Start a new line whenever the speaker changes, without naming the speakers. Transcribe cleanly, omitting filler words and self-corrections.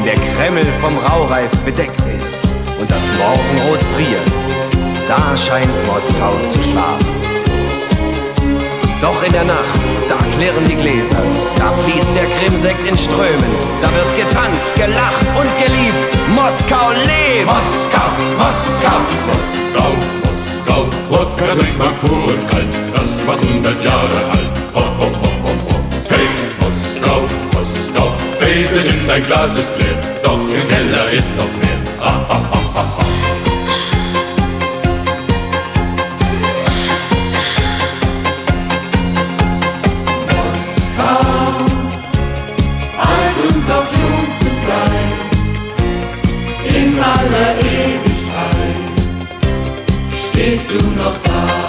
der Kreml vom Raureif bedeckt ist und das Morgenrot friert, da scheint Moskau zu schlafen. Doch in der Nacht, da klirren die Gläser, da fließt der Krimsekt in Strömen, da wird getanzt, gelacht und geliebt. Moskau lebt!
Moskau, Moskau, Moskau, Moskau. Wodka trinkt man pur und kalt, das war 100 Jahre alt. Ho, ho, ho, ho, ho. Hey, Moskau, Moskau, Väterchen, dein Glas ist leer, doch im Keller ist noch mehr. Ah, ah, ah, ah, ah.
Doch jung zugleich, in aller Ewigkeit, stehst du noch da.